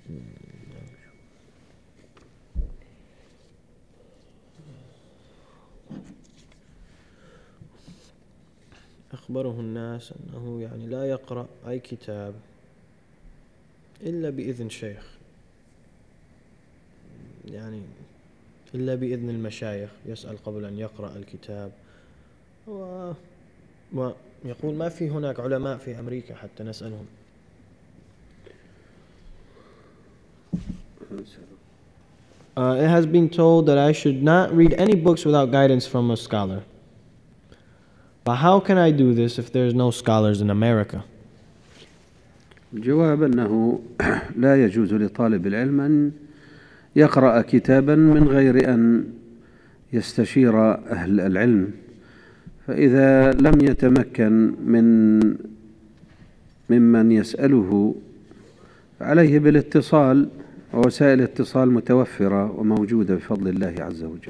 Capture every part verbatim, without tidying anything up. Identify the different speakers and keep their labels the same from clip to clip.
Speaker 1: أخبره الناس أنه يعني لا يقرأ أي كتاب إلا بإذن شيخ، يعني إلا بإذن المشايخ، يسأل قبل أن يقرأ الكتاب. و... ويقول ما في هناك علماء في أمريكا حتى نسألهم. Uh, it has been told that I should not read any books without guidance from a scholar. But how can I do this if there's no scholars in America?
Speaker 2: الجواب أنه لا يجوز لطالب العلم أن يقرأ كتابا من غير أن يستشير أهل العلم، فإذا لم يتمكن من ممن يسأله عليه بالاتصال، ووسائل الاتصال متوفرة وموجودة بفضل الله عز وجل.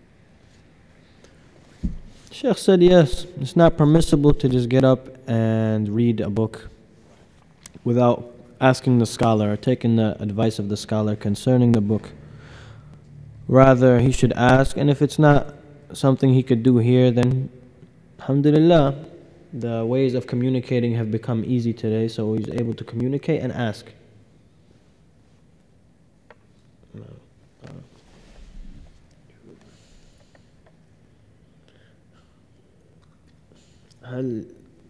Speaker 1: Sheikh said yes, it's not permissible to just get up and read a book without asking the scholar or taking the advice of the scholar concerning the book. Rather, he should ask, and if it's not something he could do here, then alhamdulillah, the ways of communicating have become easy today, so he's able to communicate and ask. هل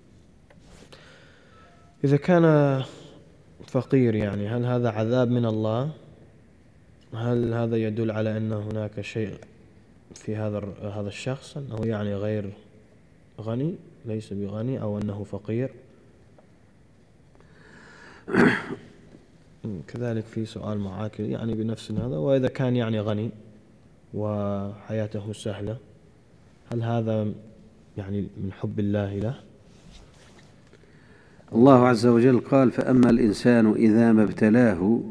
Speaker 1: إذا كان فقير يعني هل هذا عذاب من الله؟ هل هذا يدل على أن هناك شيء في هذا هذا الشخص أنه يعني غير غني، ليس بغني، أو أنه فقير؟ كذلك في سؤال معاكس يعني بنفس هذا، وإذا كان يعني غني وحياته سهلة، هل هذا يعني من حب الله له؟
Speaker 2: الله عز وجل قال: فأما الإنسان إذا ما ابتلاه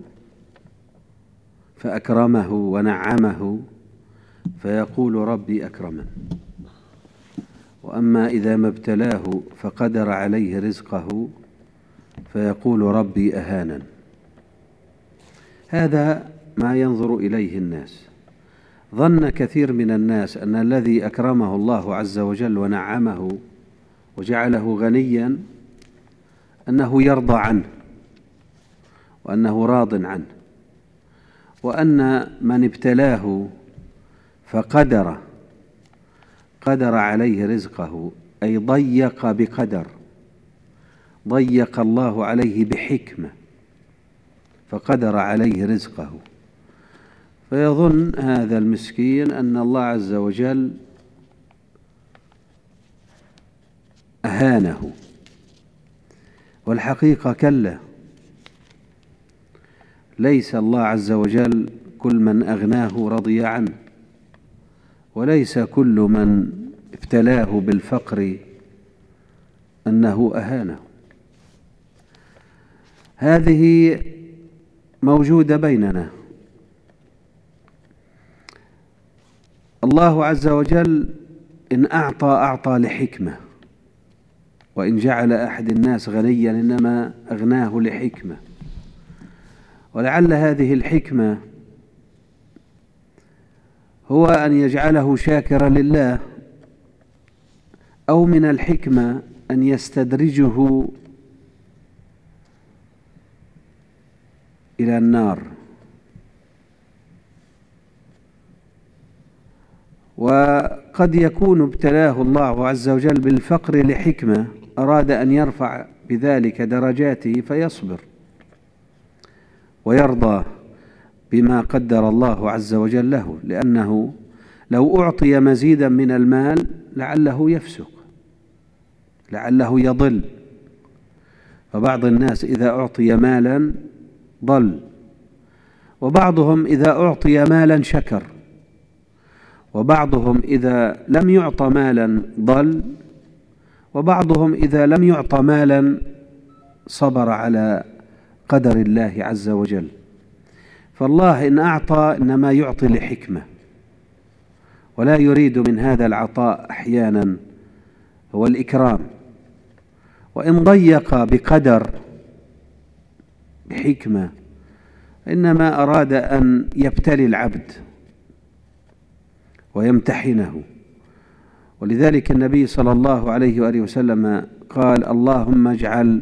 Speaker 2: فأكرمه ونعمه فيقول ربي أكرمن، وأما إذا ما ابتلاه فقدر عليه رزقه فيقول ربي أهانن. هذا ما ينظر إليه الناس. ظن كثير من الناس أن الذي أكرمه الله عز وجل ونعمه وجعله غنيا أنه يرضى عنه وأنه راض عنه، وأن من ابتلاه فقدر قدر عليه رزقه، أي ضيق بقدر، ضيق الله عليه بحكمة فقدر عليه رزقه، فيظن هذا المسكين أن الله عز وجل أهانه، والحقيقة كلا، ليس الله عز وجل كل من أغناه رضي عنه، وليس كل من ابتلاه بالفقر أنه أهانه. هذه موجودة بيننا. الله عز وجل إن أعطى أعطى لحكمة، وإن جعل أحد الناس غنيا إنما أغناه لحكمة، ولعل هذه الحكمة هو أن يجعله شاكرا لله، أو من الحكمة أن يستدرجه إلى النار. وقد يكون ابتلاه الله عز وجل بالفقر لحكمة، أراد أن يرفع بذلك درجاته فيصبر ويرضى بما قدر الله عز وجل له، لأنه لو أعطي مزيدا من المال لعله يفسق، لعله يضل. فبعض الناس إذا أعطي مالا ضل، وبعضهم إذا أعطي مالا شكر، وبعضهم إذا لم يعط مالا ضل، وبعضهم إذا لم يعط مالا صبر على قدر الله عز وجل. فالله إن أعطى إنما يعطي لحكمة، ولا يريد من هذا العطاء أحيانا هو الإكرام. وإن ضيق بقدر بحكمة إنما أراد أن يبتلي العبد ويمتحنه. ولذلك النبي صلى الله عليه وآله وسلم قال: اللهم اجعل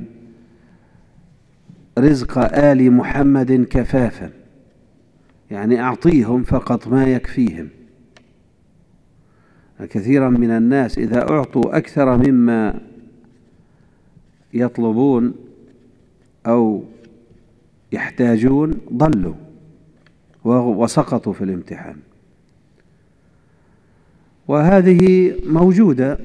Speaker 2: رزق آل محمد كفافا، يعني أعطيهم فقط ما يكفيهم. كثيرا من الناس إذا أعطوا أكثر مما يطلبون أو يحتاجون ضلوا وسقطوا في الامتحان. وهذه موجودة.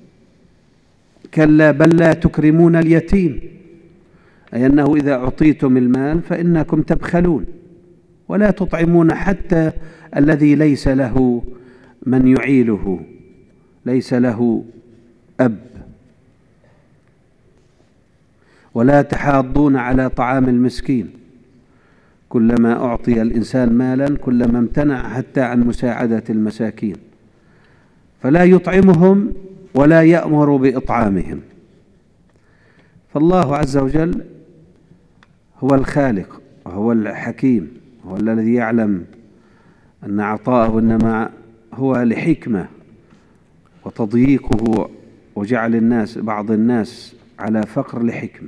Speaker 2: كلا بل لا تكرمون اليتيم، أي أنه إذا أعطيتم المال فإنكم تبخلون ولا تطعمون حتى الذي ليس له من يعيله، ليس له أب. ولا تحاضون على طعام المسكين، كلما أعطي الإنسان مالا كلما امتنع حتى عن مساعدة المساكين، فلا يطعمهم ولا يأمر بإطعامهم. فالله عز وجل هو الخالق وهو الحكيم، هو الذي يعلم أن عطاءه إنما هو لحكمة وتضييقه وجعل الناس بعض الناس على فقر لحكمة.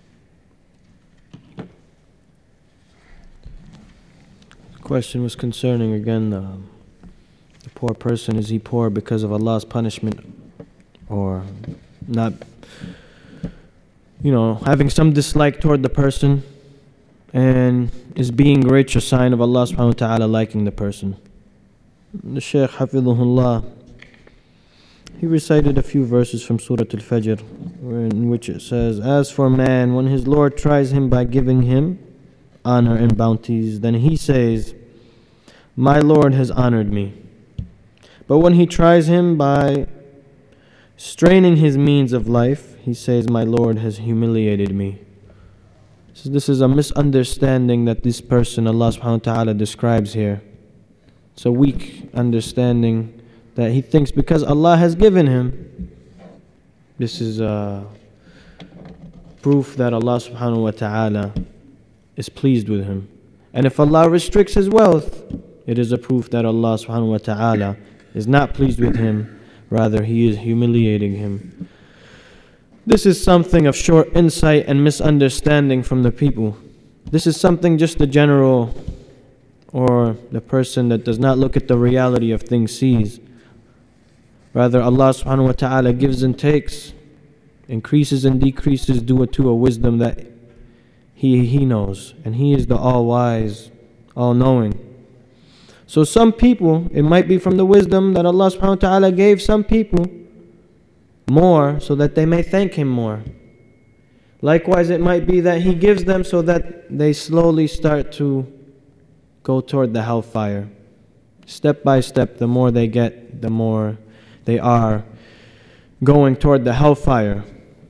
Speaker 1: The question was concerning again the, the poor person. Is he poor because of Allah's punishment, or not, you know, having some dislike toward the person? And is being rich a sign of Allah subhanahu wa ta'ala liking the person? The Shaykh Hafidhullah, he recited a few verses from Surah Al-Fajr, in which it says, as for man, when his Lord tries him by giving him honor and bounties, then he says, my Lord has honored me. But when he tries him by straining his means of life, he says, my Lord has humiliated me. So this is a misunderstanding that this person, Allah subhanahu wa ta'ala, describes here. It's a weak understanding that he thinks because Allah has given him, this is a proof that Allah subhanahu wa ta'ala is pleased with him. And if Allah restricts his wealth, it is a proof that Allah subhanahu wa ta'ala is not pleased with him, rather he is humiliating him. This is something of short insight and misunderstanding from the people. This is something just the general or the person that does not look at the reality of things sees. Rather, Allah subhanahu wa ta'ala gives and takes, increases and decreases due to a wisdom that He He knows. And He is the all-wise, all-knowing. So some people, it might be from the wisdom that Allah subhanahu wa ta'ala gave some people more so that they may thank Him more. Likewise, it might be that He gives them so that they slowly start to go toward the hellfire. Step by step, the more they get, the more they are going toward the hellfire.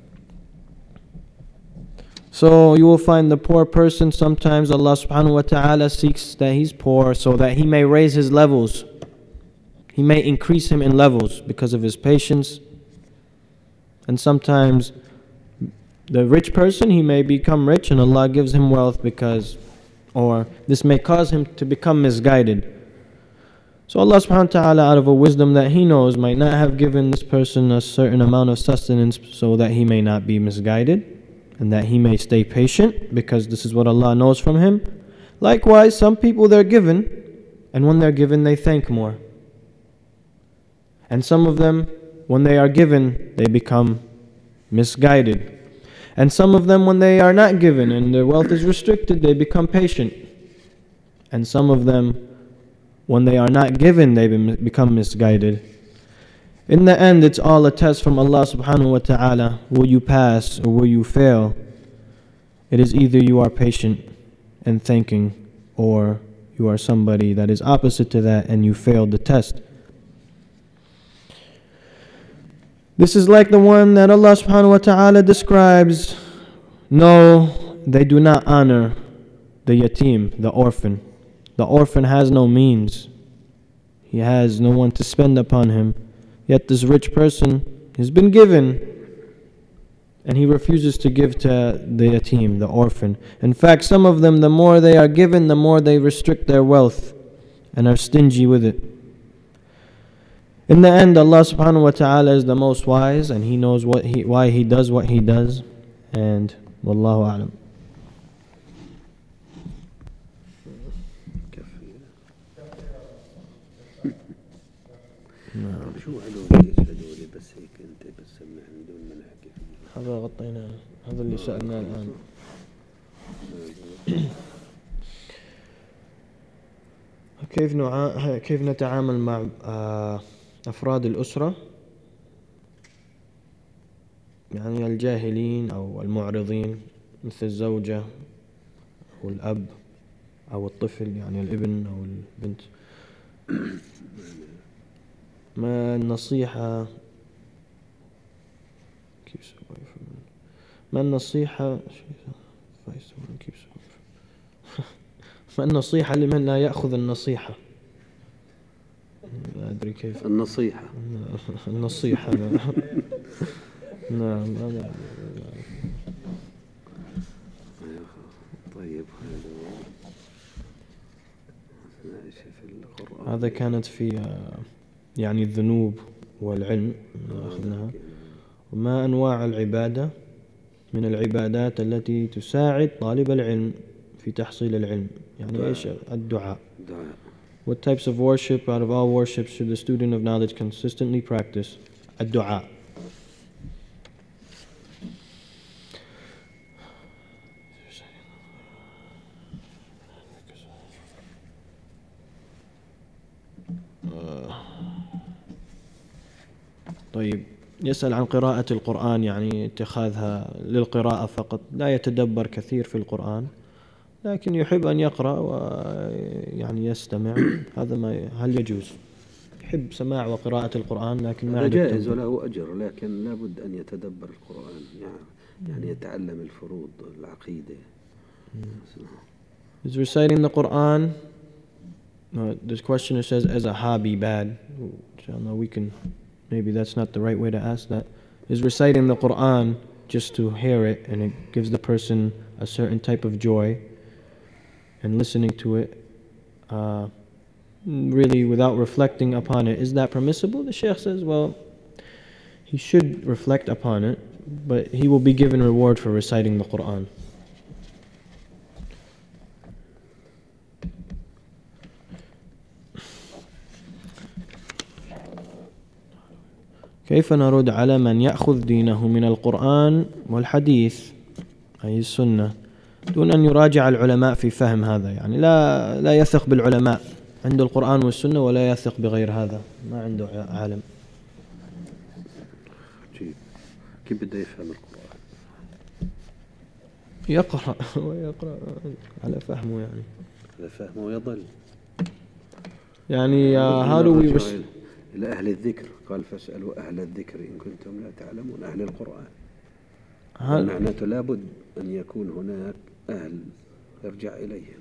Speaker 1: So you will find the poor person, sometimes Allah subhanahu wa ta'ala seeks that he's poor so that He may raise his levels. He may increase him in levels because of his patience. And sometimes the rich person, he may become rich and Allah gives him wealth because, or this may cause him to become misguided. So Allah subhanahu wa ta'ala, out of a wisdom that He knows, might not have given this person a certain amount of sustenance so that he may not be misguided and that he may stay patient, because this is what Allah knows from him. Likewise, some people, they're given, and when they're given they thank more. And some of them, when they are given, they become misguided. And some of them, when they are not given and their wealth is restricted, they become patient. And some of them, when they are not given, they become misguided. In the end, it's all a test from Allah subhanahu wa ta'ala. Will you pass or will you fail? It is either you are patient and thanking, or you are somebody that is opposite to that and you failed the test. This is like the one that Allah subhanahu wa ta'ala describes. No, they do not honor the yatim, the orphan. The orphan has no means. He has no one to spend upon him. Yet this rich person has been given and he refuses to give to the yatim, the orphan. In fact, some of them, the more they are given, the more they restrict their wealth and are stingy with it. In the end, Allah subhanahu wa ta'ala is the most wise, and He knows what he, why He does what He does, and Wallahu a'lam.
Speaker 2: شو هذول يشهدوا بس هيك انت بس سمعني بدون ما نحكي فيه.
Speaker 1: هذا غطيناه، هذا اللي سألناه الآن. كيف نوع... كيف نتعامل مع أفراد الأسرة، يعني الجاهلين أو المعرضين مثل الزوجة أو الأب أو الطفل، يعني الابن أو البنت. ما النصيحة ما النصيحة ما النصيحة لمن لا يأخذ النصيحة؟ لا أدري كيف
Speaker 2: النصيحة
Speaker 1: النصيحة نعم.
Speaker 2: طيب
Speaker 1: هذا كانت في يعني الذنوب والعلم أخذناها. وما أنواع العبادة من العبادات التي تساعد طالب العلم في تحصيل العلم؟ يعني إيش الدعاء. What types of worship out of all worships should the student of knowledge consistently practice? الدعاء. طيب، يسأل عن قراءة القرآن، يعني اتخاذها للقراءة فقط، لا يتدبر كثير في القرآن، لكن يحب أن يقرأ ويعني يستمع. هذا ما هل يجوز؟ يحب سماع وقراءة القرآن لكن ما عنده
Speaker 2: جائز وله أجر، لكن لابد أن يتدبر القرآن، يعني, يعني يتعلم الفروض العقيدة.
Speaker 1: Is reciting the Quran, uh, this questioner says, as a hobby bad? Inshallah, we can, maybe that's not the right way to ask that. Is reciting the Quran just to hear it and it gives the person a certain type of joy, and listening to it uh, really without reflecting upon it, is that permissible? The Shaykh says, well, he should reflect upon it, but he will be given reward for reciting the Quran. كيف نرد على من يأخذ دينه من القرآن والحديث أي السنة دون أن يراجع العلماء في فهم هذا؟ يعني لا لا يثق بالعلماء، عنده القرآن والسنة ولا يثق بغير هذا، ما عنده عالم.
Speaker 2: كيف بده يفهم القرآن؟
Speaker 1: يقرأ ويقرأ على فهمه، يعني
Speaker 2: على فهمه يضل.
Speaker 1: يعني how do we res-
Speaker 2: إلى أهل الذكر، قال فاسألوا أهل الذكر إن كنتم لا تعلمون، أهل القرآن. معناته لابد أن يكون هناك أهل يرجع إليهم.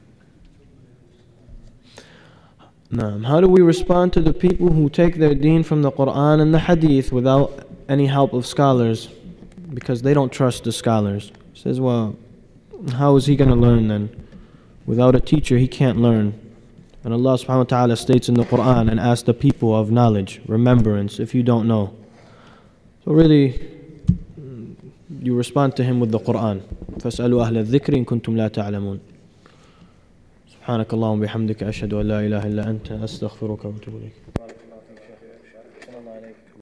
Speaker 1: نعم. How do we respond to the people who take their deen from the Quran and the Hadith without any help of scholars, because they don't trust the scholars? He says, well, how is he going to learn then? Without a teacher, he can't learn. And Allah subhanahu wa ta'ala states in the Quran and asks the people of knowledge, remembrance, if you don't know. So really, you respond to him with the Quran. فَاسْأَلُوا أَهْلَ الذِّكْرِ إِن كُنتُمْ لَا تَعْلَمُونَ. سبحانك اللهم وبحمدك أشهد أن لا إله إلا أنت أستغفرك وأتوب إليك.